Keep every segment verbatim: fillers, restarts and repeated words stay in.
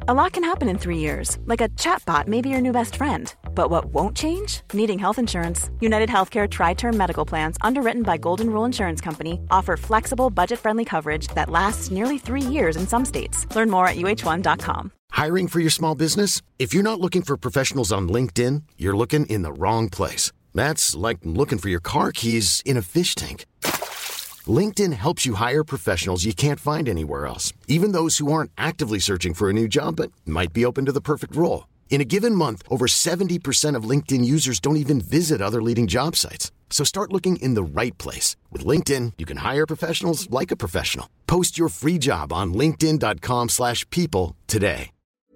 A lot can happen in three years, like a chatbot may be your new best friend. But what won't change? Needing health insurance. United Healthcare Tri-Term Medical Plans, underwritten by Golden Rule Insurance Company, offer flexible, budget-friendly coverage that lasts nearly three years in some states. Learn more at U H one dot com. Hiring for your small business? If you're not looking for professionals on LinkedIn, you're looking in the wrong place. That's like looking for your car keys in a fish tank. LinkedIn helps you hire professionals you can't find anywhere else, even those who aren't actively searching for a new job but might be open to the perfect role. In a given month, over seventy percent of LinkedIn users don't even visit other leading job sites. So start looking in the right place. With LinkedIn, you can hire professionals like a professional. Post your free job on linkedin dot com slash people today.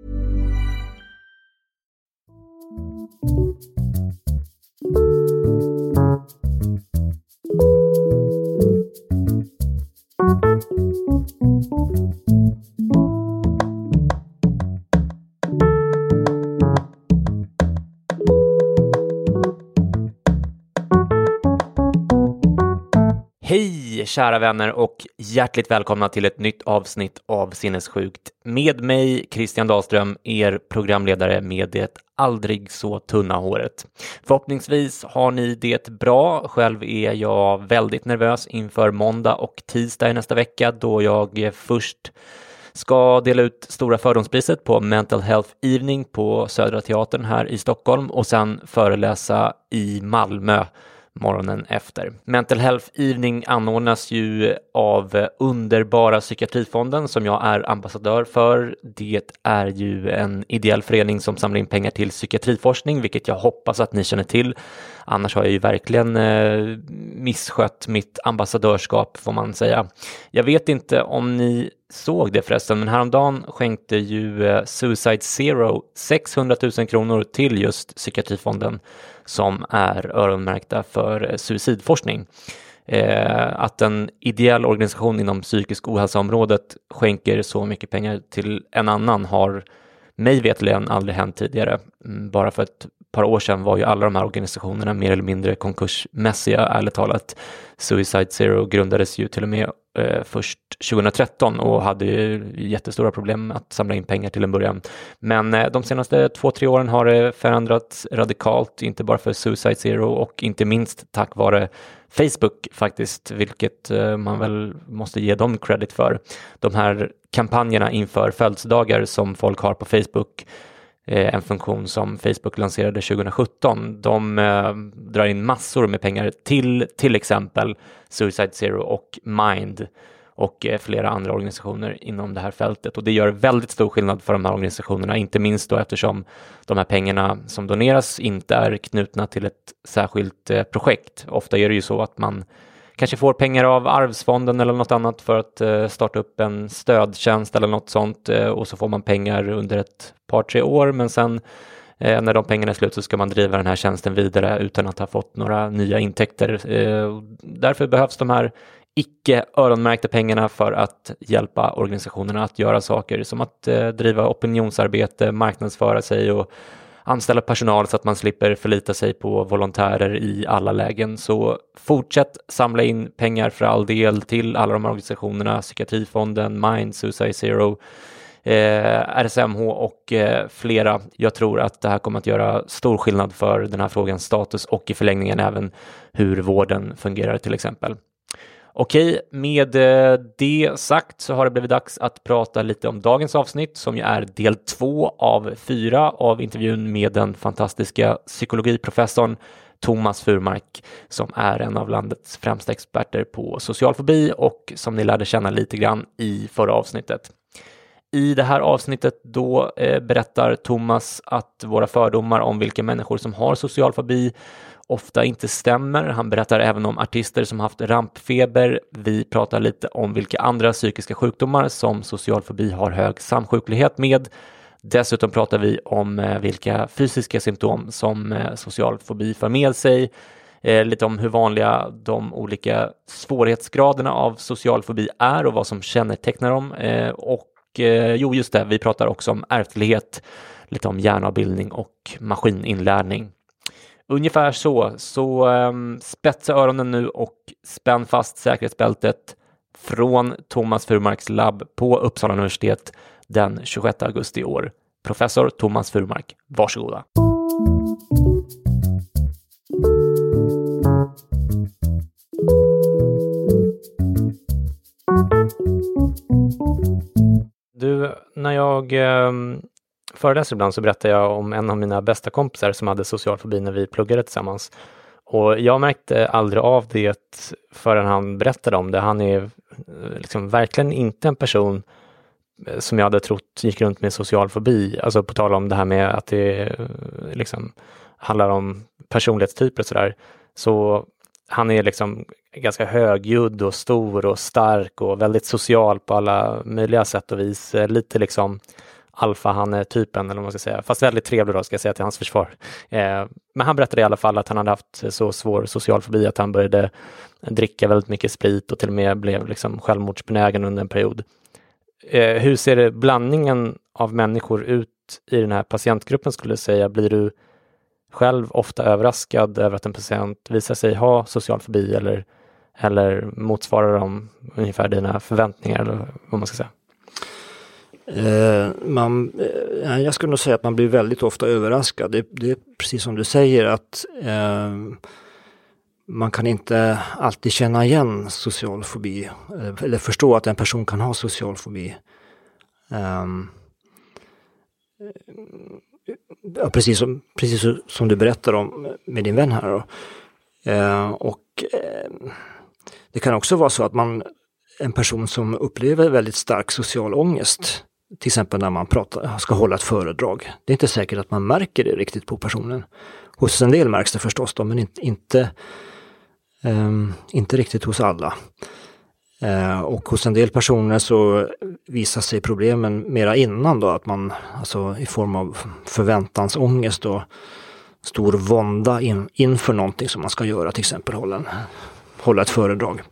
Hej kära vänner och hjärtligt välkomna till ett nytt avsnitt av Sinnessjukt. Med mig Christian Dahlström, er programledare med det aldrig så tunna håret. Förhoppningsvis har ni det bra. Själv är jag väldigt nervös inför måndag och tisdag i nästa vecka, då jag först ska dela ut Stora fördomspriset på Mental Health Evening på Södra Teatern här i Stockholm och sen föreläsa i Malmö morgonen efter. Mental Health Evening anordnas ju av underbara Psykiatrifonden som jag är ambassadör för. Det är ju en ideell förening som samlar in pengar till psykiatriforskning, vilket jag hoppas att ni känner till. Annars har jag ju verkligen eh, misskött mitt ambassadörskap, får man säga. Jag vet inte om ni såg det förresten, men häromdagen skänkte ju eh, Suicide Zero sexhundratusen kronor till just Psykiatrifonden som är öronmärkta för eh, suicidforskning. Eh, att en ideell organisation inom psykisk ohälsoområdet skänker så mycket pengar till en annan har mig vetligen aldrig hänt tidigare. Mm, bara för ett par år sedan var ju alla de här organisationerna mer eller mindre konkursmässiga, ärligt talat. Suicide Zero grundades ju till och med eh, först tjugohundratretton och hade ju jättestora problem med att samla in pengar till en början. Men eh, de senaste två, tre åren har det förändrats radikalt, inte bara för Suicide Zero och inte minst tack vare Facebook faktiskt, vilket eh, man väl måste ge dem credit för. De här kampanjerna inför födelsedagar som folk har på Facebook, en funktion som Facebook lanserade tjugohundrasjutton. De eh, drar in massor med pengar till till exempel Suicide Zero och Mind och eh, flera andra organisationer inom det här fältet. Och det gör väldigt stor skillnad för de här organisationerna, inte minst då eftersom de här pengarna som doneras inte är knutna till ett särskilt eh, projekt. Ofta är det ju så att man kanske får pengar av Arvsfonden eller något annat för att eh, starta upp en stödtjänst eller något sånt eh, och så får man pengar under ett par, tre år, men sen eh, när de pengarna är slut så ska man driva den här tjänsten vidare utan att ha fått några nya intäkter. Eh, därför behövs de här icke öronmärkta pengarna för att hjälpa organisationerna att göra saker som att eh, driva opinionsarbete, marknadsföra sig och anställa personal så att man slipper förlita sig på volontärer i alla lägen. Så fortsätt samla in pengar för all del till alla de här organisationerna, Psykiatrifonden, Mind, Suicide Zero, eh, R S M H och eh, flera. Jag tror att det här kommer att göra stor skillnad för den här frågans status och i förlängningen även hur vården fungerar till exempel. Okej, med det sagt så har det blivit dags att prata lite om dagens avsnitt som ju är del två av fyra av intervjun med den fantastiska psykologiprofessorn Thomas Furmark som är en av landets främsta experter på socialfobi och som ni lärde känna lite grann i förra avsnittet. I det här avsnittet då eh, berättar Thomas att våra fördomar om vilka människor som har socialfobi ofta inte stämmer. Han berättar även om artister som haft rampfeber. Vi pratar lite om vilka andra psykiska sjukdomar som socialfobi har hög samsjuklighet med. Dessutom pratar vi om eh, vilka fysiska symptom som eh, socialfobi för med sig. Eh, lite om hur vanliga de olika svårighetsgraderna av socialfobi är och vad som kännetecknar dem. Eh, och eh, jo, just det, vi pratar också om ärftlighet, lite om hjärnavbildning och maskininlärning. Ungefär så, så um, spetsa öronen nu och spänn fast säkerhetsbältet från Thomas Furmarks labb på Uppsala universitet. den tjugosjätte augusti i år. Professor Thomas Furmark, varsågoda. Du, när jag eh, föreläser ibland så berättar jag om en av mina bästa kompisar som hade social fobi när vi pluggade tillsammans. Och jag märkte aldrig av det förrän han berättade om det. Han är liksom verkligen inte en person som jag hade trott gick runt med social fobi. Alltså på tal om det här med att det liksom handlar om personlighetstyper och sådär. Så han är liksom ganska högljudd och stor och stark och väldigt social på alla möjliga sätt och vis. Lite liksom alfahanne-typen eller vad man ska säga. Fast väldigt trevlig då, ska jag säga till hans försvar. Eh, men han berättade i alla fall att han hade haft så svår social fobi att han började dricka väldigt mycket sprit och till och med blev liksom självmordsbenägen under en period. Eh, hur ser det blandningen av människor ut i den här patientgruppen skulle jag säga? Blir du själv ofta överraskad över att en patient visar sig ha social fobi eller, eller motsvarar de ungefär dina förväntningar eller vad man ska säga? Eh, man, eh, jag skulle nog säga att man blir väldigt ofta överraskad. Det, det är precis som du säger att eh, man kan inte alltid känna igen social fobi eh, eller förstå att en person kan ha social fobi. Eh, ja, precis, som, precis som du berättar om med din vän här. Då. Eh, och eh, det kan också vara så att man en person som upplever väldigt stark social ångest, till exempel när man pratar, ska hålla ett föredrag. Det är inte säkert att man märker det riktigt på personen. Hos en del märks det förstås då, men inte, inte, um, inte riktigt hos alla. Uh, och hos en del personer så visar sig problemen mera innan då, att man alltså i form av förväntansångest och stor vånda in, inför någonting som man ska göra, till exempel hålla, en, hålla ett föredrag.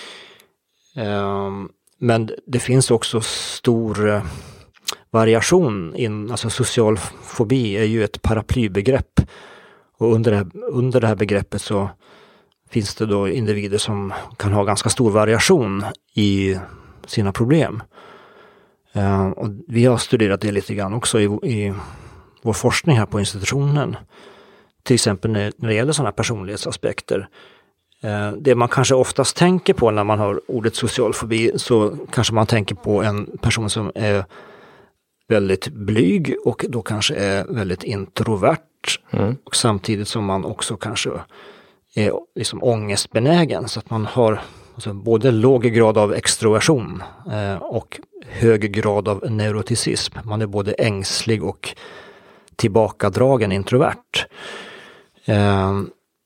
Um, Men det finns också stor eh, variation. In, alltså social fobi är ju ett paraplybegrepp. Och under det, här, under det här begreppet så finns det då individer som kan ha ganska stor variation i sina problem. Eh, och vi har studerat det lite grann också i, i vår forskning här på institutionen. Till exempel när, när det gäller sådana personlighetsaspekter. Det man kanske oftast tänker på när man har ordet social fobi, så kanske man tänker på en person som är väldigt blyg och då kanske är väldigt introvert. Mm. Och samtidigt som man också kanske är liksom ångestbenägen, så att man har alltså både låg grad av extroversion eh, och hög grad av neuroticism. Man är både ängslig och tillbakadragen introvert. Eh,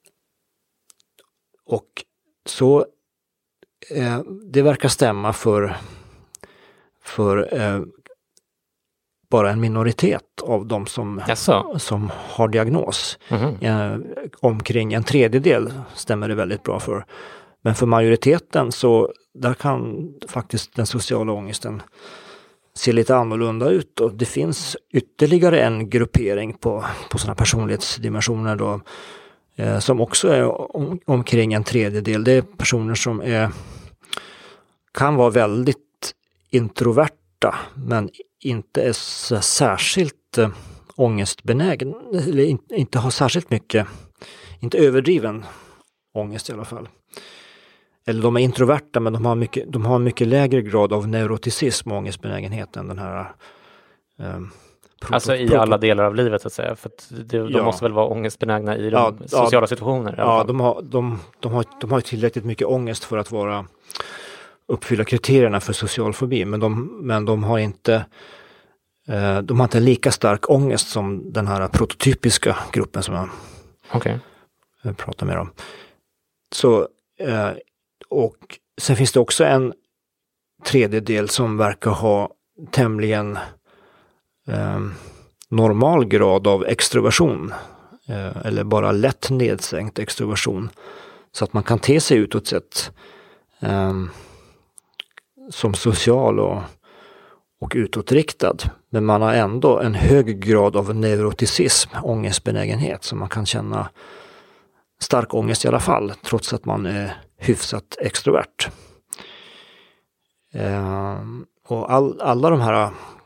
Och så eh, det verkar stämma för, för eh, bara en minoritet av de som, som har diagnos. Mm-hmm. Eh, omkring en tredjedel stämmer det väldigt bra för. Men för majoriteten så där kan faktiskt den sociala ångesten se lite annorlunda ut. Och det finns ytterligare en gruppering på, på sådana personlighetsdimensioner då, som också är om, omkring en tredjedel. Det är personer som är, kan vara väldigt introverta men inte är så särskilt äh, ångestbenägen, eller in, inte har särskilt mycket, inte överdriven ångest i alla fall. Eller de är introverta men de har mycket, de har en mycket lägre grad av neuroticism och ångestbenägenhet än den här äh, Proto, alltså i proto. alla delar av livet så att säga, för att det, de ja. måste väl vara ångestbenägna i de ja, sociala ja, situationer. Ja, de har, de, de, har, de har tillräckligt mycket ångest för att vara uppfylla kriterierna för social fobi, men de, men de har inte eh, de har inte lika stark ångest som den här prototypiska gruppen som jag okay. pratar med om. Så, eh, och sen finns det också en tredjedel som verkar ha tämligen Eh, normal grad av extroversion eh, eller bara lätt nedsänkt extroversion, så att man kan te sig utåt sett eh, som social och, och utåtriktad, men man har ändå en hög grad av neuroticism, ångestbenägenhet, så man kan känna stark ångest i alla fall trots att man är hyfsat extrovert. Eh, och all, alla de här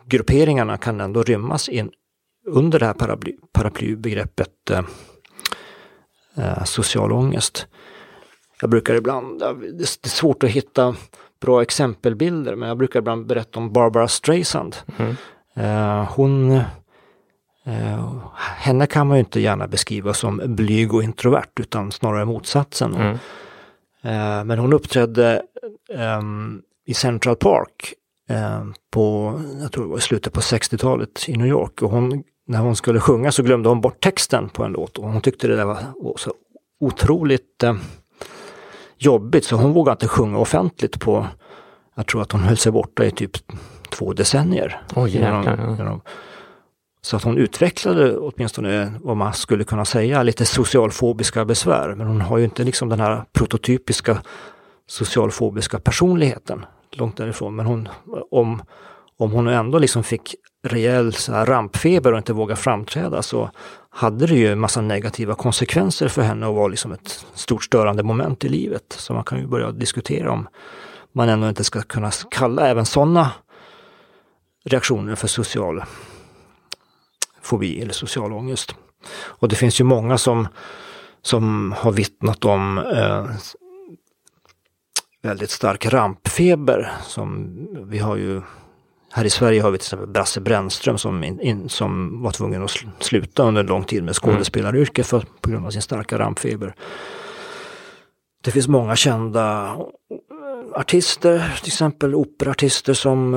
grupperingarna kan ändå rymmas in under det här paraply, paraplybegreppet eh, eh, social ångest. Jag brukar ibland, det är svårt att hitta bra exempelbilder, men jag brukar ibland berätta om Barbara Streisand. Mm. Eh, hon, eh, henne kan man ju inte gärna beskriva som blyg och introvert, utan snarare motsatsen. Mm. Eh, men hon uppträdde eh, i Central Park eh, på, jag tror det var i slutet på sextiotalet i New York, och hon, när hon skulle sjunga så glömde hon bort texten på en låt, och hon tyckte det där var så otroligt eh, jobbigt, så hon vågade inte sjunga offentligt på, jag tror att hon höll sig borta i typ två decennier. Oh, genom, genom, genom, så att hon utvecklade åtminstone vad man skulle kunna säga lite socialfobiska besvär, men hon har ju inte liksom den här prototypiska socialfobiska personligheten långt därifrån, men hon, om, om hon ändå liksom fick rejäl så här rampfeber och inte våga framträda, så hade det ju en massa negativa konsekvenser för henne och var liksom ett stort störande moment i livet. Så man kan ju börja diskutera om man ändå inte ska kunna kalla även sådana reaktioner för social fobi eller social ångest. Och det finns ju många som, som har vittnat om eh, väldigt stark rampfeber. Som vi har ju här i Sverige har vi till exempel Brasse Brännström som, in, in, som var tvungen att sluta under en lång tid med skådespelaryrket för, på grund av sin starka rampfeber. Det finns många kända artister, till exempel operaartister som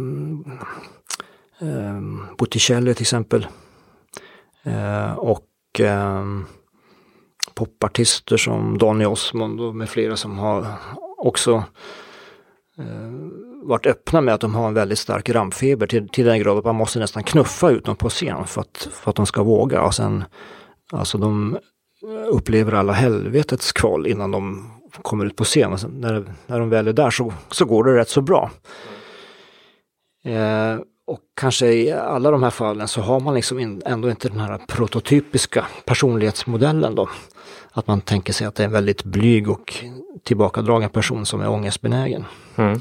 eh, eh, Botticelli till exempel. Eh, och eh, popartister som Donny Osmond och med flera som har också eh, varit öppna med att de har en väldigt stark rampfeber till, till den grad att man måste nästan knuffa ut dem på scen för att, för att de ska våga. Och sen, alltså de upplever alla helvetets kval innan de kommer ut på scen. Och sen, när, när de väl är där så, så går det rätt så bra. Eh, och kanske i alla de här fallen så har man liksom in, ändå inte den här prototypiska personlighetsmodellen då. Att man tänker sig att det är en väldigt blyg och tillbakadragen person som är ångestbenägen. Mm.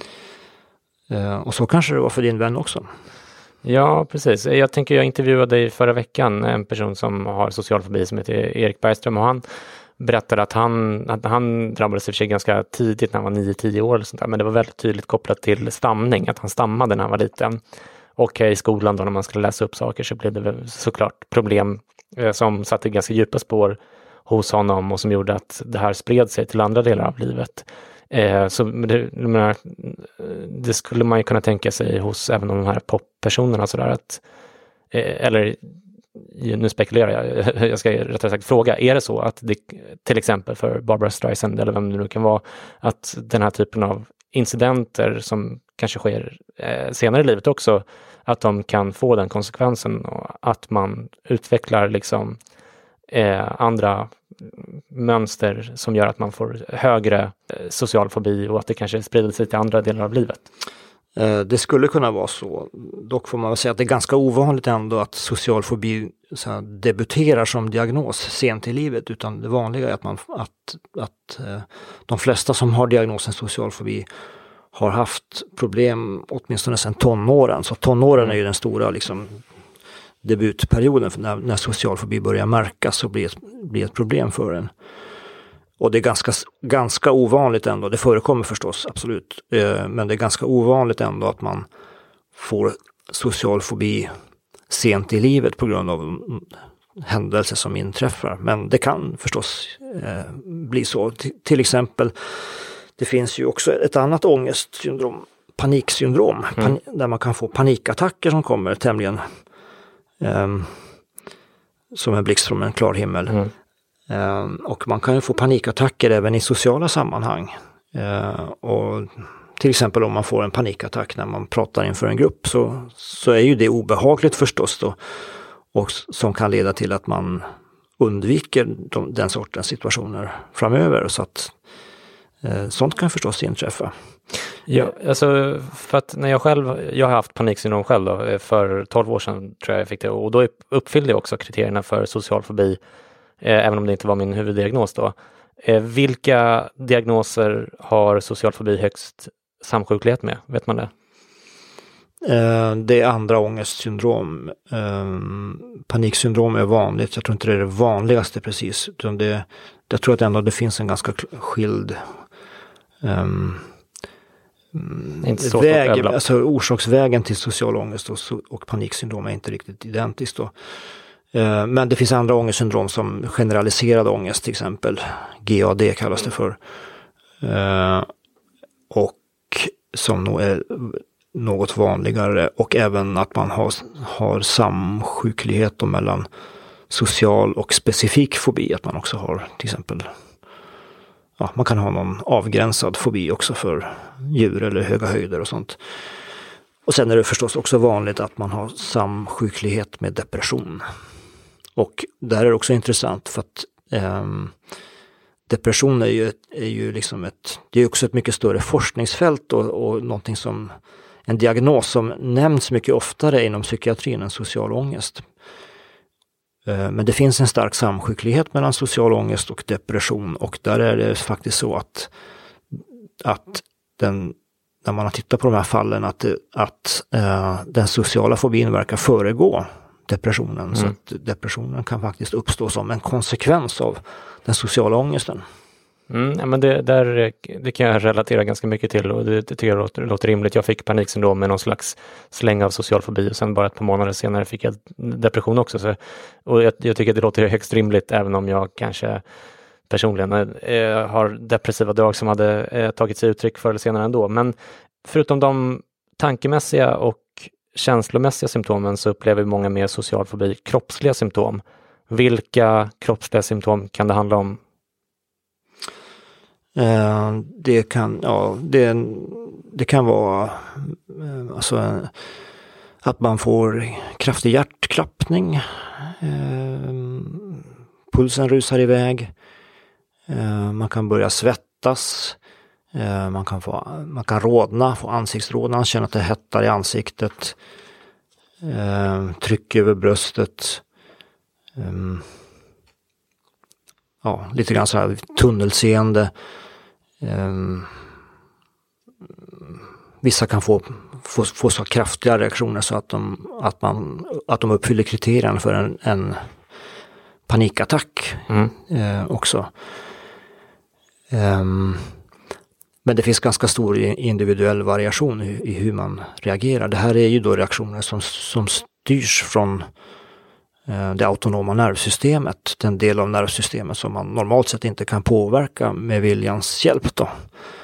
Uh, och så kanske det var för din vän också. Ja, precis. Jag tänker, jag intervjuade dig förra veckan en person som har social fobi som heter Erik Bergström, och han berättade att han, att han drabbades i och för sig ganska tidigt när han var nio tio år eller sånt där, men det var väldigt tydligt kopplat till stamning, att han stammade när han var liten. Och i skolan då när man skulle läsa upp saker så blev det såklart problem eh, som satte ganska djupa spår hos honom och som gjorde att det här spred sig till andra delar av livet. Eh, så det, menar, det skulle man ju kunna tänka sig hos även de här poppersonerna sådär att, eh, eller nu spekulerar jag, jag ska rättare sagt fråga, är det så att det till exempel för Barbara Streisand eller vem det nu kan vara, att den här typen av incidenter som kanske sker eh, senare i livet också, att de kan få den konsekvensen och att man utvecklar liksom eh, andra mönster som gör att man får högre eh, social fobi och att det kanske sprider sig till andra delar av livet? Eh, det skulle kunna vara så. Dock får man väl säga att det är ganska ovanligt ändå att social fobi så här, debuterar som diagnos sent i livet, utan det vanliga är att, man, att, att eh, de flesta som har diagnosen social fobi har haft problem åtminstone sedan tonåren. Så tonåren är ju den stora liksom, debutperioden för när, när social fobi börjar märkas och blir ett, blir ett problem för en. Och det är ganska, ganska ovanligt ändå, det förekommer förstås absolut, eh, men det är ganska ovanligt ändå att man får social fobi sent i livet på grund av händelser som inträffar. Men det kan förstås eh, bli så. T- till exempel, det finns ju också ett annat ångestsyndrom, paniksyndrom, mm. pan- där man kan få panikattacker som kommer tämligen Um, som en blixt från en klar himmel. Mm. Um, och man kan ju få panikattacker även i sociala sammanhang. Uh, och till exempel om man får en panikattack när man pratar inför en grupp så, så är ju det obehagligt förstås då, och som kan leda till att man undviker de, den sortens situationer framöver. Så att uh, sånt kan förstås inträffa. Ja, alltså för att när jag själv, jag har haft paniksyndrom själv då, för tolv år sedan tror jag jag fick det, och då uppfyllde jag också kriterierna för social fobi, eh, även om det inte var min huvuddiagnos då. Eh, vilka diagnoser har social fobi högst samsjuklighet med? Vet man det? Eh, det är andra ångestsyndrom. Eh, paniksyndrom är vanligt. Jag tror inte det är det vanligaste precis. Utan det, jag tror att ändå det finns en ganska skild um, inte så väg, alltså orsaksvägen till social ångest och, och paniksyndrom är inte riktigt identiskt då. Uh, men det finns andra ångestsyndrom som generaliserad ångest till exempel. G A D kallas det för. Uh, och som nog är något vanligare, och även att man har, har samsjuklighet då mellan social och specifik fobi, att man också har till exempel, ja, man kan ha någon avgränsad fobi också för djur eller höga höjder och sånt. Och sen är det förstås också vanligt att man har samsjuklighet med depression. Och det här är också intressant för att eh, depression är ju, är ju liksom ett, det är också ett mycket större forskningsfält och, och någonting som, en diagnos som nämns mycket oftare inom psykiatrin än social ångest. Men det finns en stark samsjuklighet mellan social ångest och depression, och där är det faktiskt så att, att den, när man har tittat på de här fallen, att, att äh, den sociala fobin verkar föregå depressionen. Mm. Så att depressionen kan faktiskt uppstå som en konsekvens av den sociala ångesten. Mm, ja, men det, där, det kan jag relatera ganska mycket till, och det, det tycker jag låter, låter rimligt. Jag fick paniksyndrom med någon slags släng av social fobi, och sen bara ett par månader senare fick jag depression också. Så, och jag, jag tycker att det låter högst rimligt, även om jag kanske personligen eh, har depressiva drag som hade eh, tagit sig uttryck förr eller senare ändå. Men förutom de tankemässiga och känslomässiga symptomen så upplever många med social fobi kroppsliga symptom. Vilka kroppsliga symptom kan det handla om? Eh, det kan, ja, det, det kan vara eh, alltså, att man får kraftig hjärtklappning, eh, pulsen rusar iväg, eh, man kan börja svettas, eh, man kan få, man kan rodna, få ansiktsrodnad, känna att det hettar i ansiktet, eh, tryck över bröstet, eh, ja, lite grann så här tunnelseende. Um, vissa kan få, få, få så kraftiga reaktioner så att de, att man, att de uppfyller kriterierna för en, en panikattack mm. eh, också. Um, men det finns ganska stor individuell variation i, i hur man reagerar. Det här är ju då reaktioner som, som styrs från det autonoma nervsystemet, den del av nervsystemet som man normalt sett inte kan påverka med viljans hjälp då.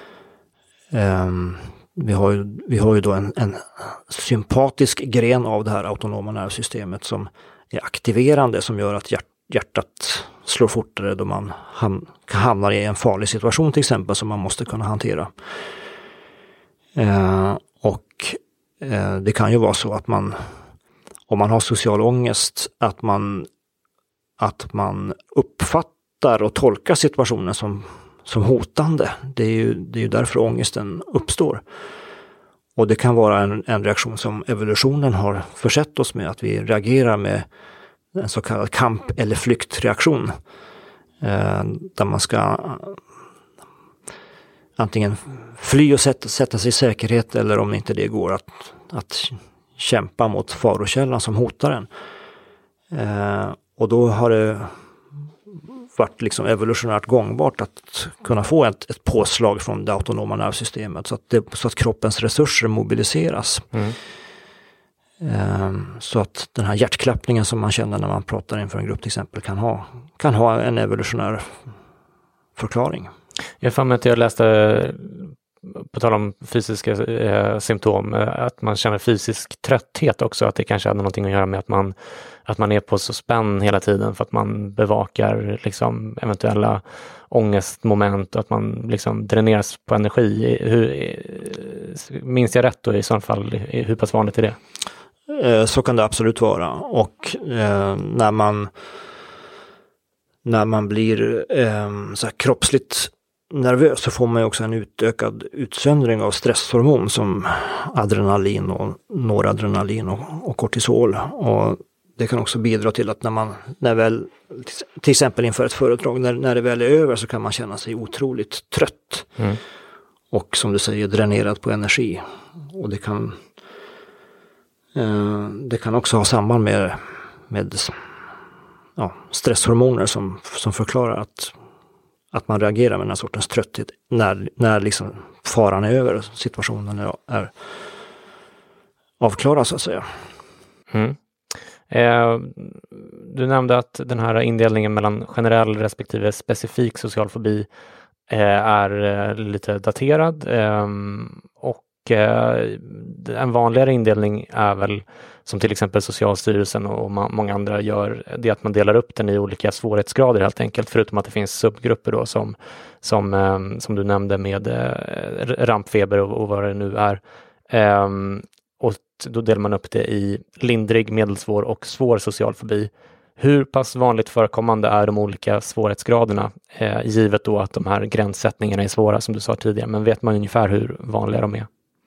Um, vi har ju, vi har ju då en, en sympatisk gren av det här autonoma nervsystemet som är aktiverande, som gör att hjärt, hjärtat slår fortare då man ham, hamnar i en farlig situation till exempel, som man måste kunna hantera. Uh, och uh, det kan ju vara så att man, om man har social ångest, att man, att man uppfattar och tolkar situationen som, som hotande. Det är ju, det är ju därför ångesten uppstår. Och det kan vara en, en reaktion som evolutionen har försett oss med, att vi reagerar med en så kallad kamp- eller flyktreaktion. Eh, där man ska antingen fly och sätta, sätta sig i säkerhet, eller om inte det går att, att kämpa mot farokällan som hotar en. Eh, och då har det varit liksom evolutionärt gångbart att kunna få ett, ett påslag från det autonoma nervsystemet så att, det, så att kroppens resurser mobiliseras. Mm. Eh, så att den här hjärtklappningen som man känner när man pratar inför en grupp till exempel kan ha, kan ha en evolutionär förklaring. Jag fann mig att jag läste, på tal om fysiska eh, symptom, att man känner fysisk trötthet också, att det kanske hade någonting att göra med att man, att man är på så spänn hela tiden för att man bevakar liksom eventuella ångestmoment, och att man liksom dräneras på energi. Hur, minns jag rätt då i så fall? Hur pass vanligt är det? Eh, så kan det absolut vara. Och eh, när man när man blir eh, så här kroppsligt nervös så får man ju också en utökad utsöndring av stresshormon som adrenalin och noradrenalin och, och kortisol. Och det kan också bidra till att när man, när väl, till exempel inför ett föredrag, när, när det väl är över så kan man känna sig otroligt trött. Mm. Och som du säger, dränerad på energi. Och det kan, Eh, det kan också ha samband med, med ja, stresshormoner som, som förklarar att, att man reagerar med den här sortens trötthet när, när liksom faran är över och situationen är, är avklarad så att säga. Mm. Eh, du nämnde att den här indelningen mellan generell respektive specifik social fobi eh, är eh, lite daterad eh, och eh, en vanligare indelning är väl, som till exempel Socialstyrelsen och ma- många andra gör, det att man delar upp den i olika svårighetsgrader helt enkelt, förutom att det finns subgrupper då som, som, eh, som du nämnde med eh, rampfeber och, och vad det nu är. Eh, och då delar man upp det i lindrig, medelsvår och svår social fobi. Hur pass vanligt förekommande är de olika svårighetsgraderna, eh, givet då att de här gränssättningarna är svåra som du sa tidigare, men vet man ungefär hur vanliga de är?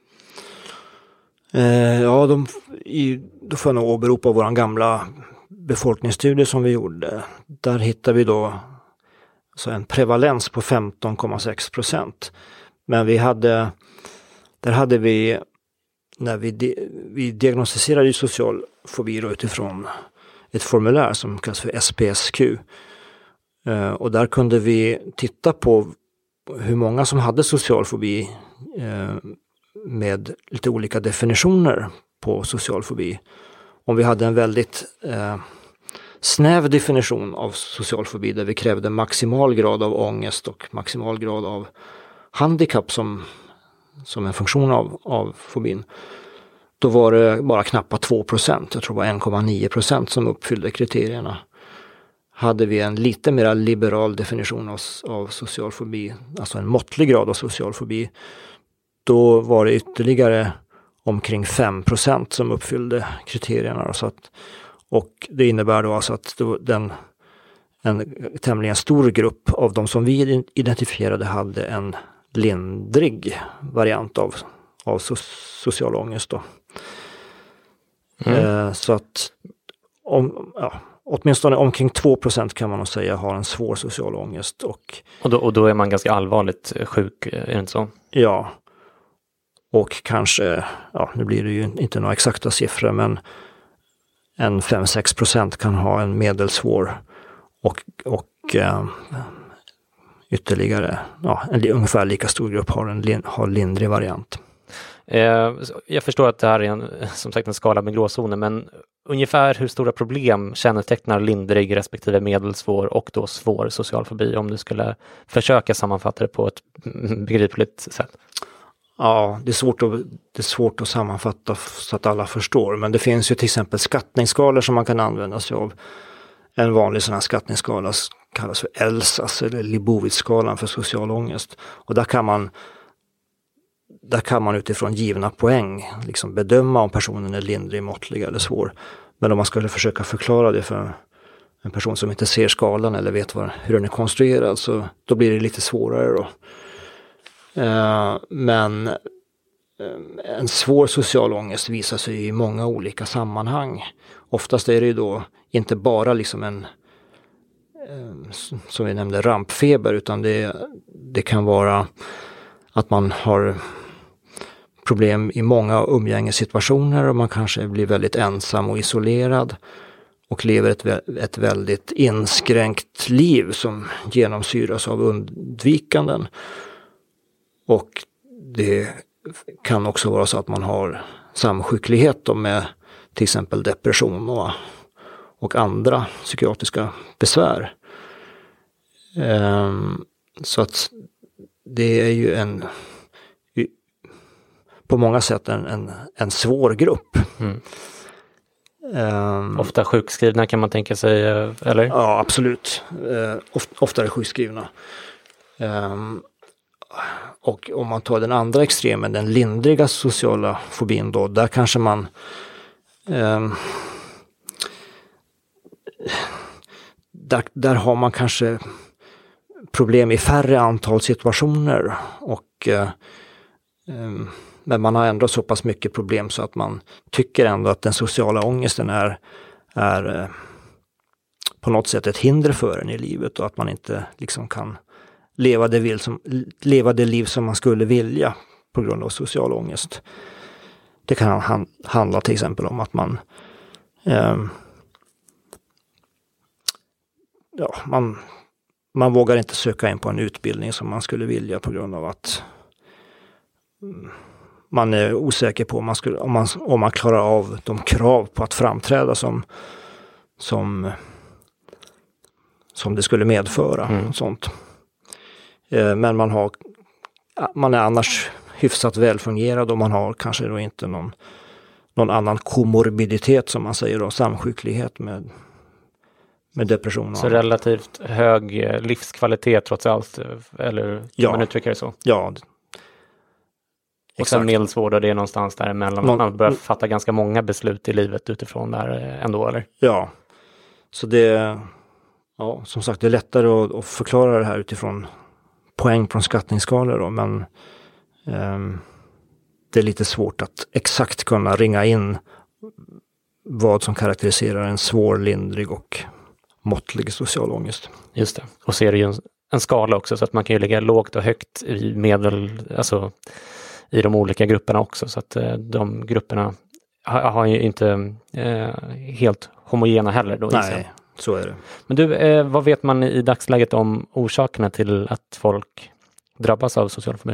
Eh, ja, de, i, då får jag nog åberopa vår gamla befolkningsstudie som vi gjorde. Där hittar vi då så en prevalens på femton komma sex procent. Men vi hade, där hade vi, när vi, di, vi diagnostiserade social fobi utifrån ett formulär som kallas för S P S Q. Eh, och där kunde vi titta på hur många som hade social fobi eh, med lite olika definitioner på social fobi. Om vi hade en väldigt eh, snäv definition av social fobi där vi krävde maximal grad av ångest och maximal grad av handikapp som, som en funktion av, av fobin, då var det bara knappt två procent, jag tror det var en komma nio procent som uppfyllde kriterierna. Hade vi en lite mer liberal definition av, av social fobi, alltså en måttlig grad av social fobi, då var det ytterligare omkring fem procent som uppfyllde kriterierna. Så att, och det innebär då alltså att den, en tämligen stor grupp av de som vi identifierade hade en lindrig variant av, av so, social ångest. Då. Mm. Eh, så att om, ja, åtminstone omkring två procent kan man nog säga har en svår social ångest. Och, och, då, och då är man ganska allvarligt sjuk, är det inte så? Ja. Och kanske, ja nu blir det ju inte några exakta siffror, men en fem till sex procent kan ha en medelsvår och, och äh, ytterligare, ja en ungefär lika stor grupp har en har lindrig variant. Eh, jag förstår att det här är en, som sagt en skala med gråzoner, men ungefär hur stora problem kännetecknar lindrig respektive medelsvår och då svår social fobi, om du skulle försöka sammanfatta det på ett begripligt sätt? Ja, det är, svårt att, det är svårt att sammanfatta så att alla förstår. Men det finns ju till exempel skattningsskalor som man kan använda sig av. En vanlig sån här skattningsskala kallas för ELSAS eller Leibovitz-skalan för social ångest. Och där kan man, där kan man utifrån givna poäng liksom bedöma om personen är lindrig, måttlig eller svår. Men om man skulle försöka förklara det för en person som inte ser skalan eller vet vad, hur den är konstruerad, så då blir det lite svårare då. Uh, men uh, en svår social ångest visar sig i många olika sammanhang. Oftast är det ju då inte bara liksom en uh, som vi nämnde rampfeber, utan det, det kan vara att man har problem i många umgängessituationer och man kanske blir väldigt ensam och isolerad och lever ett, ett väldigt inskränkt liv som genomsyras av undvikanden. Och det kan också vara så att man har samsjuklighet med till exempel depression och, och andra psykiatriska besvär. Um, så att det är ju en på många sätt en, en, en svår grupp. Mm. Um, Ofta sjukskrivna kan man tänka sig, eller? Ja, absolut. Uh, of, oftare sjukskrivna. Um, Och om man tar den andra extremen, den lindriga sociala fobin då, där kanske man eh, där, där har man kanske problem i färre antal situationer och eh, eh, men man har ändå så pass mycket problem så att man tycker ändå att den sociala ångesten är, är eh, på något sätt ett hinder för en i livet och att man inte liksom kan leva det, vill som, leva det liv som man skulle vilja på grund av social ångest. det kan han, handla till exempel om att man eh, ja, man, man vågar inte söka in på en utbildning som man skulle vilja på grund av att man är osäker på om man, skulle, om man, om man klarar av de krav på att framträda som, som, som det skulle medföra. Mm. Sånt. Eh, men man, har, man är annars hyfsat välfungerad och man har kanske då inte någon, någon annan komorbiditet som man säger då, samsjuklighet med med depression. Så relativt hög livskvalitet trots allt, eller ja. Man uttrycker det så? Ja. Och sen medelsvård, det är någonstans däremellan. Någon, man börjar fatta ganska många beslut i livet utifrån där ändå, eller? Ja. Så det, ja, som sagt, det är lättare att, att förklara det här utifrån poäng från skattningsskalor då, men um, det är lite svårt att exakt kunna ringa in vad som karaktäriserar en svår, lindrig och måttlig social ångest. Just det. Och så är det ju en, en skala också, så att man kan ju lägga lågt och högt i medel, alltså i de olika grupperna också, så att eh, de grupperna har, har ju inte eh, helt homogena heller då. Nej, så är det. Men du, eh, vad vet man i dagsläget om orsakerna till att folk drabbas av social fobi?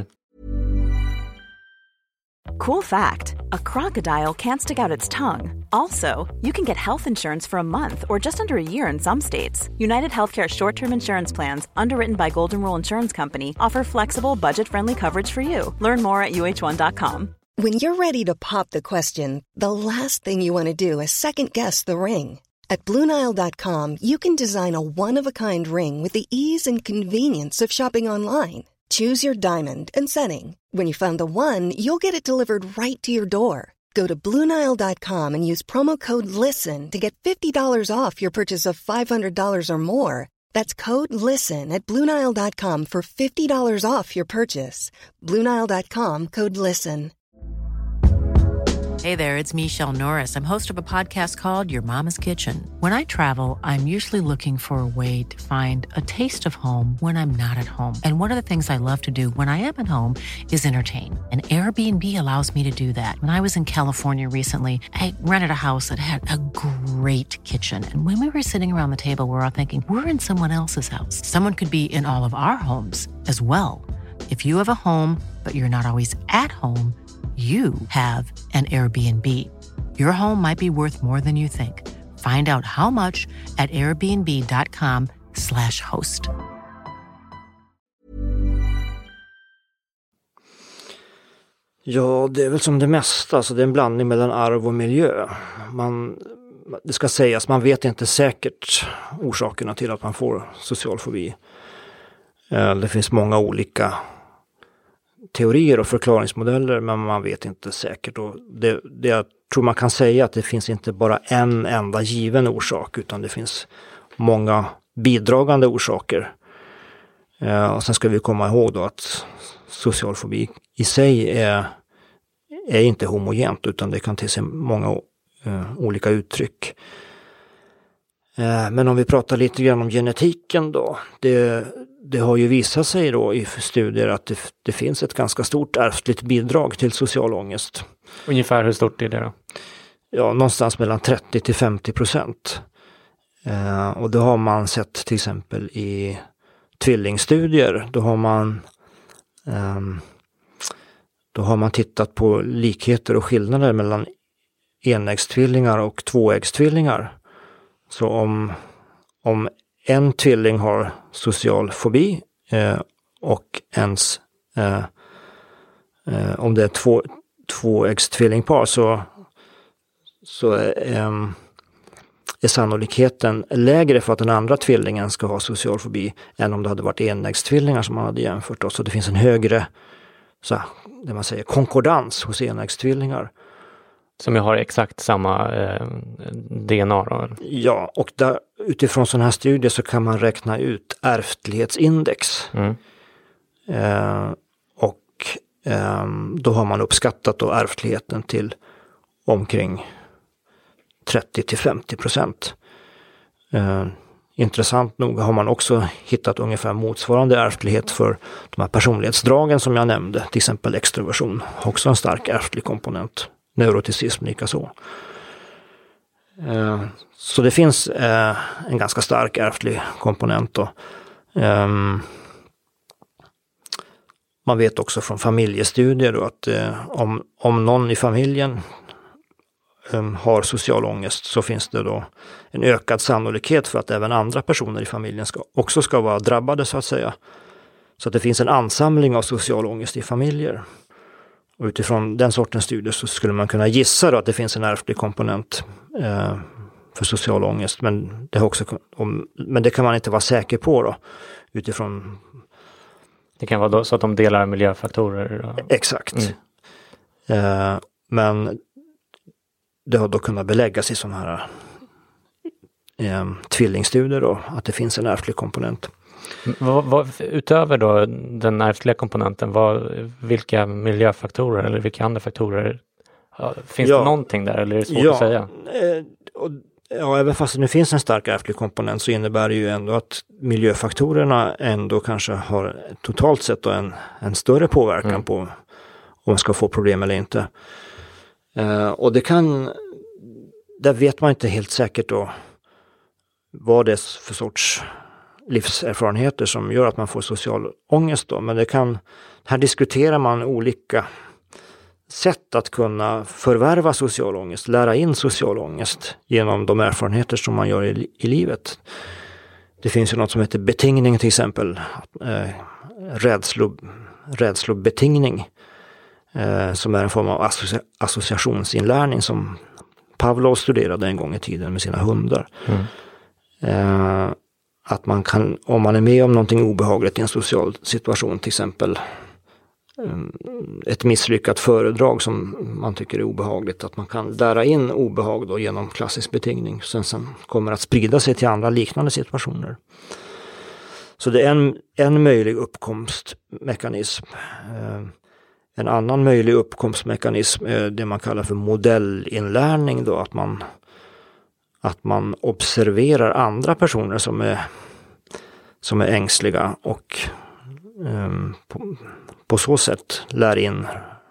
Cool fact, a crocodile can't stick out its tongue. Also, you can get health insurance for a month or just under a year in some states. United Healthcare short-term insurance plans, underwritten by Golden Rule Insurance Company, offer flexible, budget-friendly coverage for you. Learn more at U H one dot com. When you're ready to pop the question, the last thing you want to do is second-guess the ring. At Blue Nile dot com, you can design a one-of-a-kind ring with the ease and convenience of shopping online. Choose your diamond and setting. When you find the one, you'll get it delivered right to your door. Go to Blue Nile dot com and use promo code LISTEN to get fifty dollars off your purchase of five hundred dollars or more. That's code LISTEN at Blue Nile dot com for fifty dollars off your purchase. Blue Nile dot com, code LISTEN. Hey there, it's Michelle Norris. I'm host of a podcast called Your Mama's Kitchen. When I travel, I'm usually looking for a way to find a taste of home when I'm not at home. And one of the things I love to do when I am at home is entertain. And Airbnb allows me to do that. When I was in California recently, I rented a house that had a great kitchen. And when we were sitting around the table, we were all thinking, we're in someone else's house. Someone could be in all of our homes as well. If you have a home, but you're not always at home, you have an Airbnb. Your home might be worth more than you think. Find out how much at airbnb dot com slash host. Ja, det är väl som det mesta. Alltså det är en blandning mellan arv och miljö. Man, det ska sägas, man vet inte säkert orsakerna till att man får social fobi. Det finns många olika teorier och förklaringsmodeller, men man vet inte säkert. Och det, det jag tror man kan säga att det finns inte bara en enda given orsak, utan det finns många bidragande orsaker. Eh, och sen ska vi komma ihåg då att social fobi i sig är, är inte homogent, utan det kan till sig många eh, olika uttryck. Eh, men om vi pratar lite grann om genetiken då, det Det har ju visat sig då i studier att det, det finns ett ganska stort ärftligt bidrag till social ångest. Ungefär hur stort är det då? Ja, någonstans mellan trettio till femtio procent. Eh, och det har man sett till exempel i tvillingstudier. Då har man, eh, då har man tittat på likheter och skillnader mellan enäggstvillingar och tvåäggstvillingar. Så om, om en tvilling har social fobi eh, och ens eh, eh, om det är två, två äggsttvillingpar så, så eh, är sannolikheten lägre för att den andra tvillingen ska ha social fobi än om det hade varit enäggstvillingar som man hade jämfört. Då. Så det finns en högre så, det man säger, konkordans hos enäggstvillingar. Som jag har exakt samma eh, D N A då? Ja, och där, utifrån sådana här studier så kan man räkna ut ärftlighetsindex. Mm. Eh, och eh, då har man uppskattat då ärftligheten till omkring trettio till femtio procent. Eh, intressant nog har man också hittat ungefär motsvarande ärftlighet för de här personlighetsdragen som jag nämnde. Till exempel extroversion har också en stark ärftlig komponent. neuroticism likaså. Eh, så det finns eh, en ganska stark ärftlig komponent då. Eh, man vet också från familjestudier då att eh, om, om någon i familjen eh, har social ångest, så finns det då en ökad sannolikhet för att även andra personer i familjen ska, också ska vara drabbade, så att säga. Så att det finns en ansamling av social ångest i familjer. Och utifrån den sortens studier så skulle man kunna gissa då att det finns en ärftlig komponent eh, för social ångest. Men det, har också, om, men det kan man inte vara säker på då, utifrån... Det kan vara då, så att de delar miljöfaktorer? Och... Exakt. Mm. Eh, men det har då kunnat beläggas i sådana här eh, tvillingstudier då, att det finns en ärftlig komponent. Vad, vad, utöver då den ärftliga komponenten, vad, vilka miljöfaktorer eller vilka andra faktorer, ja, finns ja, det någonting där, eller är det svårt ja, att säga? Eh, och, ja, även fast det nu finns en stark ärftlig komponent, så innebär det ju ändå att miljöfaktorerna ändå kanske har totalt sett då en, en större påverkan mm. på om man ska få problem eller inte. Eh, och det kan, där vet man inte helt säkert då vad det är för sorts livserfarenheter som gör att man får social ångest då. Men det kan, här diskuterar man olika sätt att kunna förvärva social ångest, lära in social ångest genom de erfarenheter som man gör i, i livet. Det finns ju något som heter betingning till exempel, eh, rädslo, rädslobetingning, eh, som är en form av associa, associationsinlärning som Pavlov studerade en gång i tiden med sina hundar. Mm. Eh, Att man kan, om man är med om någonting obehagligt i en social situation, till exempel ett misslyckat föredrag som man tycker är obehagligt, att man kan lära in obehag då genom klassisk betingning, sen, sen kommer att sprida sig till andra liknande situationer. Så det är en, en möjlig uppkomstmekanism. En annan möjlig uppkomstmekanism är det man kallar för modellinlärning då, att man Att man observerar andra personer som är, som är ängsliga och um, på, på så sätt lär in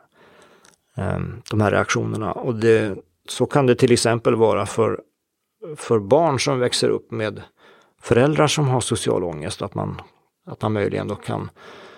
um, de här reaktionerna. Och det, så kan det till exempel vara för, för barn som växer upp med föräldrar som har social ångest, att man, att man möjligen då kan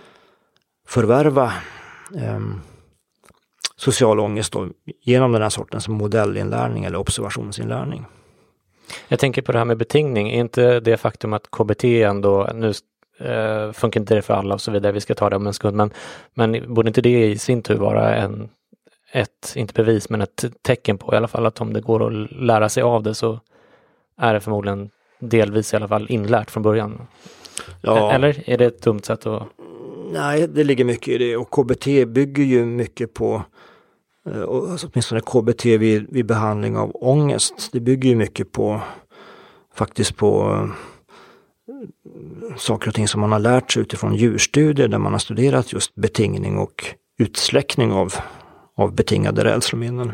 förvärva um, social ångest då, genom den här sortens modellinlärning eller observationsinlärning. Jag tänker på det här med betingning. Är inte det faktum att K B T ändå, nu eh, funkar inte det för alla och så vidare, vi ska ta det om en skund, men, men borde inte det i sin tur vara en, ett, inte bevis, men ett tecken på i alla fall att om det går att lära sig av det, så är det förmodligen delvis i alla fall inlärt från början. Ja. Eller är det ett dumt sätt att... Nej, det ligger mycket i det, och K B T bygger ju mycket på, och åtminstone K B T vid, vid behandling av ångest, det bygger ju mycket på faktiskt på uh, saker och ting som man har lärt sig utifrån djurstudier, där man har studerat just betingning och utsläckning av, av betingade rädslominnen.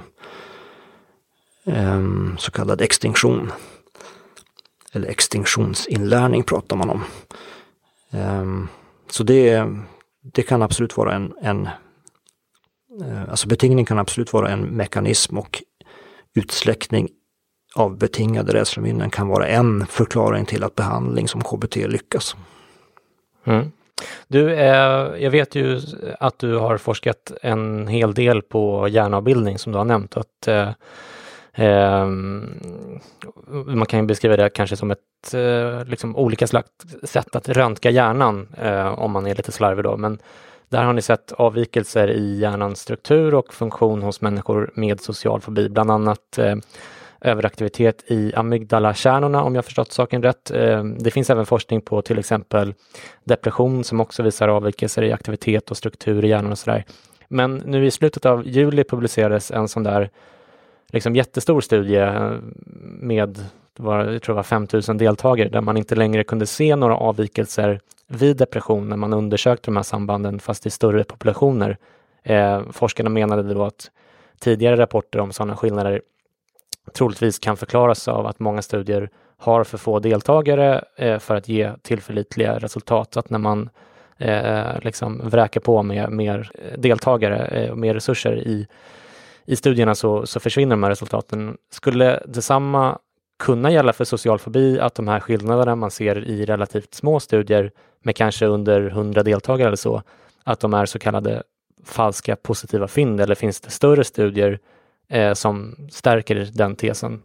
Um, så kallad extinktion. Eller extinktionsinlärning pratar man om. Um, så det, det kan absolut vara en, en Alltså betingning kan absolut vara en mekanism, och utsläckning av betingade rädslominnen kan vara en förklaring till att behandling som K B T lyckas. Mm. Du, eh, jag vet ju att du har forskat en hel del på hjärnavbildning som du har nämnt. Att, eh, eh, man kan ju beskriva det kanske som ett eh, liksom olika slags sätt att röntga hjärnan eh, om man är lite slarvig då, men där har ni sett avvikelser i hjärnans struktur och funktion hos människor med social fobi. Bland annat eh, överaktivitet i amygdalakärnorna, om jag förstått saken rätt. Eh, det finns även forskning på till exempel depression som också visar avvikelser i aktivitet och struktur i hjärnan och sådär. Men nu i slutet av juli publicerades en sån där liksom jättestor studie med, var, jag tror det var fem tusen deltagare, där man inte längre kunde se några avvikelser vid depression när man undersökte de här sambanden, fast i större populationer. Eh, forskarna menade då att tidigare rapporter om sådana skillnader troligtvis kan förklaras av att många studier har för få deltagare eh, för att ge tillförlitliga resultat. Att när man eh, liksom vräker på med mer deltagare och eh, mer resurser i, i studierna så, så försvinner de här resultaten. Skulle detsamma kunna gälla för social fobi, att de här skillnaderna man ser i relativt små studier med kanske under hundra deltagare eller så, att de är så kallade falska positiva fynd, eller finns det större studier eh, som stärker den tesen?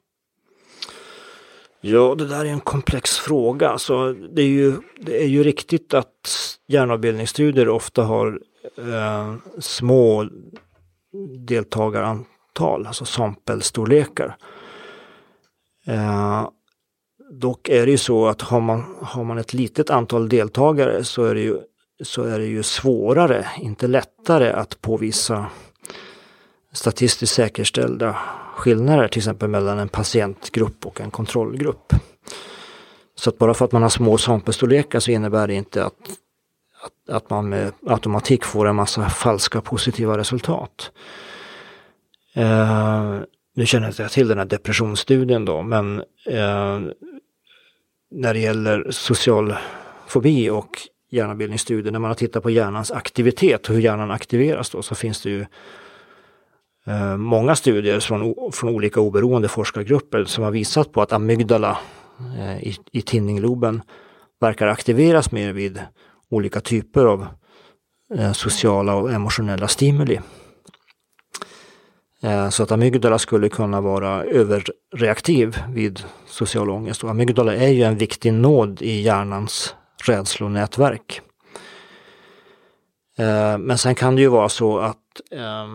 Ja, det där är en komplex fråga. Så det, är ju, det är ju riktigt att hjärnavbildningsstudier ofta har eh, små deltagarantal, alltså sampelstorlekar. Eh, dock är det ju så att har man, har man ett litet antal deltagare så är det ju, så är det ju svårare, inte lättare att påvisa statistiskt säkerställda skillnader, till exempel mellan en patientgrupp och en kontrollgrupp. Så att bara för att man har små sampelstorlekar så innebär det inte att, att, att man med automatik får en massa falska positiva resultat. Eh, nu känner jag inte till den här depressionsstudien då, men eh, när det gäller social fobi och hjärnavbildningsstudier, när man har tittat på hjärnans aktivitet och hur hjärnan aktiveras då, så finns det ju eh, många studier från, från olika oberoende forskargrupper som har visat på att amygdala eh, i, i tinningloben verkar aktiveras mer vid olika typer av eh, sociala och emotionella stimuli. Eh, så att amygdala skulle kunna vara överreaktiv vid social ångest. Och amygdala är ju en viktig nod i hjärnans rädslonätverk. Eh, men sen kan det ju vara så att eh,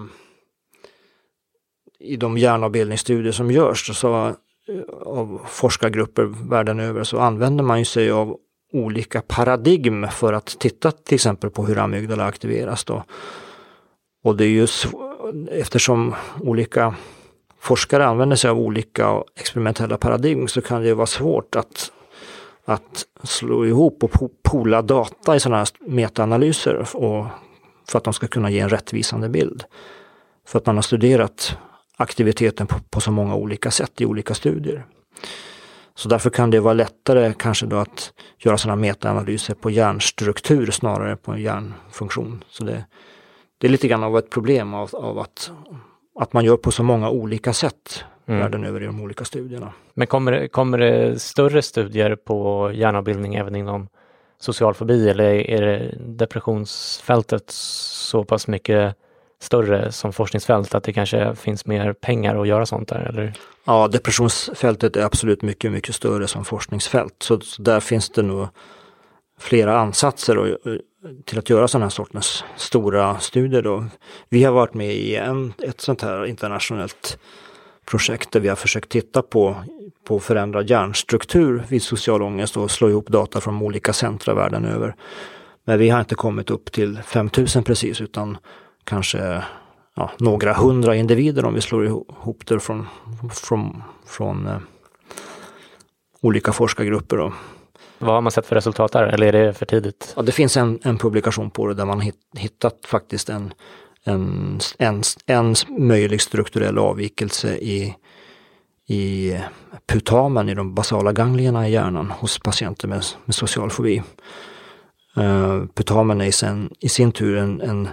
i de hjärnavbildningsstudier som görs så, eh, av forskargrupper världen över, så använder man ju sig av olika paradigm för att titta till exempel på hur amygdala aktiveras då. Och det är ju sv- eftersom olika forskare använder sig av olika experimentella paradigm, så kan det vara svårt att att slå ihop och pola data i sådana här metaanalyser och för att de ska kunna ge en rättvisande bild. För att man har studerat aktiviteten på, på så många olika sätt i olika studier. Så därför kan det vara lättare kanske då att göra sådana metaanalyser på hjärnstruktur snarare på en hjärnfunktion. Så det, det är lite grann av ett problem av, av att, att man gör på så många olika sätt mm. världen över i de olika studierna. Men kommer det, kommer det större studier på hjärnavbildning även inom social fobi, eller är det depressionsfältet så pass mycket större som forskningsfält att det kanske finns mer pengar att göra sånt där? Eller? Ja, depressionsfältet är absolut mycket, mycket större som forskningsfält. Så, så där finns det nog flera ansatser och, till att göra sådana här sortens stora studier då. Vi har varit med i en, ett sånt här internationellt projekt där vi har försökt titta på, på förändrad hjärnstruktur vid social ångest och slå ihop data från olika centra världen över. Men vi har inte kommit upp till fem tusen precis, utan kanske ja, några hundra individer om vi slår ihop det från, från, från eh, olika forskargrupper då. Vad har man sett för resultat där, eller är det för tidigt? Ja, det finns en, en publikation på det där man hitt, hittat faktiskt en, en, en, en möjlig strukturell avvikelse i, i putamen, i de basala ganglierna i hjärnan hos patienter med, med social fobi. Uh, putamen är i, sen, i sin tur en, en,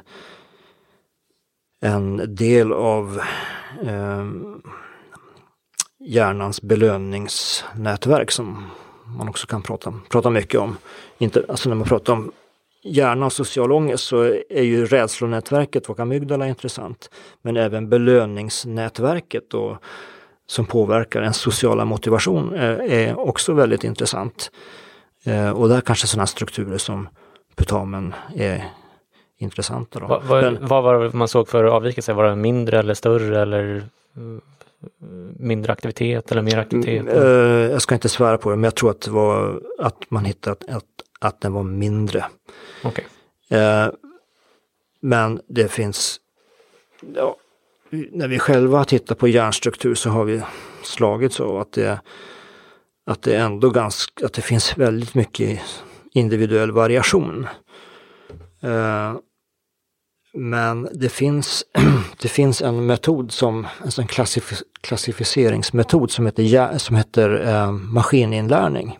en del av uh, hjärnans belöningsnätverk som man också kan prata, prata mycket om. Inte, alltså när man pratar om hjärna och social ångest så är ju rädslonätverket och amygdala intressant. Men även belöningsnätverket då, som påverkar en sociala motivation är, är också väldigt intressant. Eh, och där kanske sådana strukturer som putamen är intressanta. Då. Va, va, Men, vad var det man såg för avvikelse? Var det mindre eller större eller mindre aktivitet eller mer aktivitet? Eh, jag ska inte svära på det, men jag tror att det var att man hittat att, att den var mindre. Okay. Eh, men det finns, ja, när vi själva tittar på hjärnstruktur så har vi slagit så att det, att det ändå ganska, att det finns väldigt mycket individuell variation. Eh, men det finns, det finns en metod som, en klassif- klassificeringsmetod som heter, som heter eh, maskininlärning.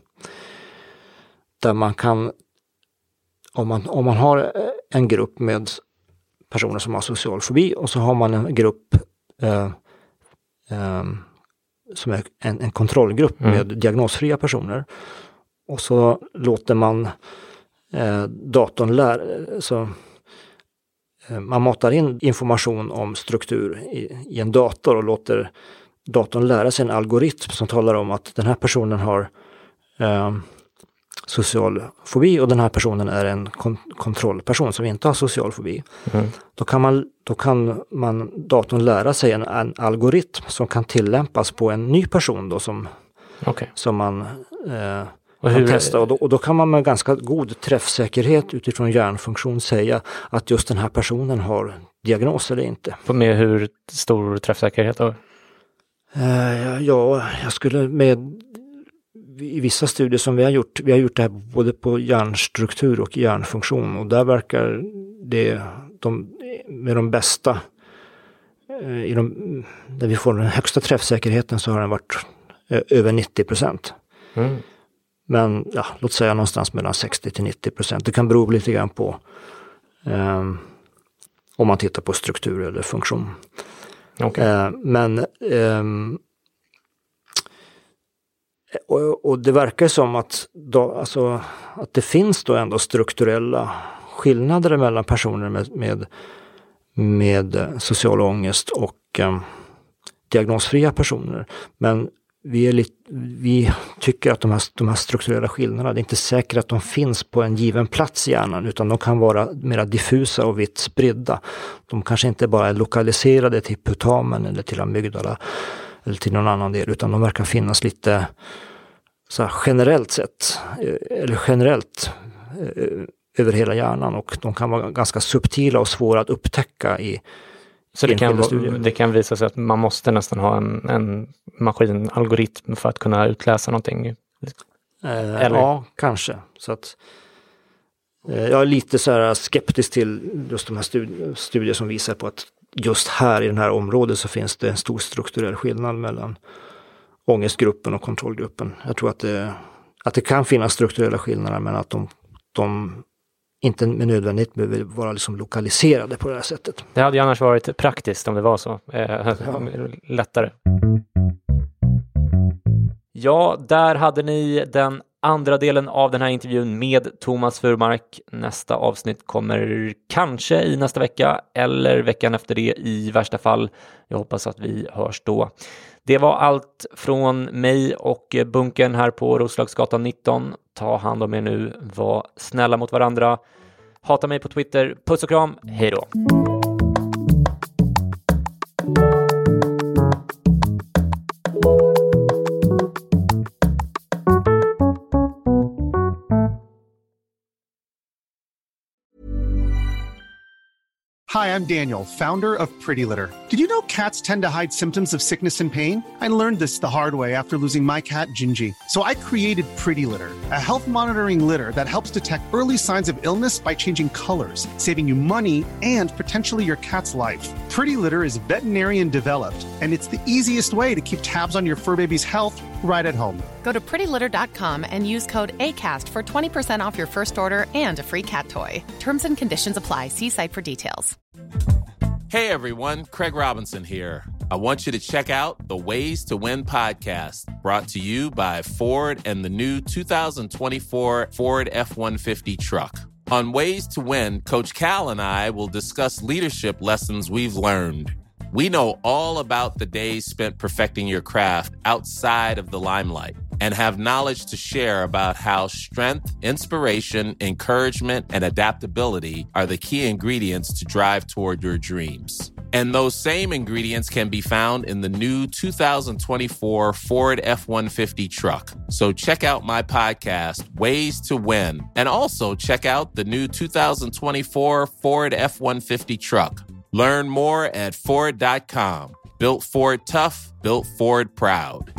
Där man kan, om man, om man har en grupp med personer som har social fobi, och så har man en grupp eh, eh, som är en, en kontrollgrupp mm. med diagnosfria personer. Och så låter man eh, datorn lära, så eh, man matar in information om struktur i, i en dator och låter datorn lära sig en algoritm som talar om att den här personen har eh, social fobi och den här personen är en kon- kontrollperson som inte har social fobi. Mm. Då kan man, då kan man datorn lära sig en, en algoritm som kan tillämpas på en ny person då som, okay. som man eh, och kan testa. Och då, och då kan man med ganska god träffsäkerhet utifrån hjärnfunktion säga att just den här personen har diagnos eller inte. Med hur stor träffsäkerhet då? Eh, ja, jag skulle med i vissa studier som vi har gjort, vi har gjort det här både på hjärnstruktur och hjärnfunktion, och där verkar det de, med de bästa i de, där vi får den högsta träffsäkerheten så har den varit över nittio procent. Mm. Men ja, låt säga någonstans mellan sextio till nittio procent. Det kan bero lite grann på eh, om man tittar på struktur eller funktion. Okay. Eh, men eh, Och, och det verkar som att, då, alltså, att det finns då ändå strukturella skillnader mellan personer med, med, med social ångest och um, diagnosfria personer. Men vi, är lite, vi tycker att de här, de här strukturella skillnaderna, det är inte säkert att de finns på en given plats i hjärnan, utan de kan vara mer diffusa och vitt spridda. De kanske inte bara är lokaliserade till putamen eller till amygdala eller till någon annan del, utan de verkar finnas lite så här generellt sett, eller generellt eh, över hela hjärnan, och de kan vara ganska subtila och svåra att upptäcka i Så det kan, det kan visa sig att man måste nästan ha en, en maskinalgoritm för att kunna utläsa någonting? Eh, ja, kanske. Så att, eh, jag är lite så här skeptisk till just de här studier, studier som visar på att just här i den här området så finns det en stor strukturell skillnad mellan ångestgruppen och kontrollgruppen. Jag tror att det, att det kan finnas strukturella skillnader, men att de, de inte med nödvändigt behöver vara liksom lokaliserade på det här sättet. Det hade ju annars varit praktiskt om det var så. Eh, ja. Lättare. Ja, där hade ni den andra delen av den här intervjun med Thomas Furmark. Nästa avsnitt kommer kanske i nästa vecka eller veckan efter det i värsta fall. Jag hoppas att vi hörs då. Det var allt från mig och bunkern här på Roslagsgatan nitton. Ta hand om er nu. Var snälla mot varandra. Hata mig på Twitter. Puss och kram. Hej då. Hi, I'm Daniel, founder of Pretty Litter. Did you know cats tend to hide symptoms of sickness and pain? I learned this the hard way after losing my cat, Gingy. So I created Pretty Litter, a health monitoring litter that helps detect early signs of illness by changing colors, saving you money and potentially your cat's life. Pretty Litter is veterinarian developed, and it's the easiest way to keep tabs on your fur baby's health right at home. Go to pretty litter dot com and use code ACAST for twenty percent off your first order and a free cat toy. Terms and conditions apply. See site for details. Hey everyone, Craig Robinson here. I want you to check out the Ways to Win podcast, brought to you by Ford and the new two thousand twenty-four Ford F one fifty truck. On Ways to Win, Coach Cal and I will discuss leadership lessons we've learned. We know all about the days spent perfecting your craft outside of the limelight and have knowledge to share about how strength, inspiration, encouragement, and adaptability are the key ingredients to drive toward your dreams. And those same ingredients can be found in the new two thousand twenty-four Ford F one fifty truck. So check out my podcast, Ways to Win, and also check out the new two thousand twenty-four Ford F one fifty truck. Learn more at Ford dot com. Built Ford tough, built Ford proud.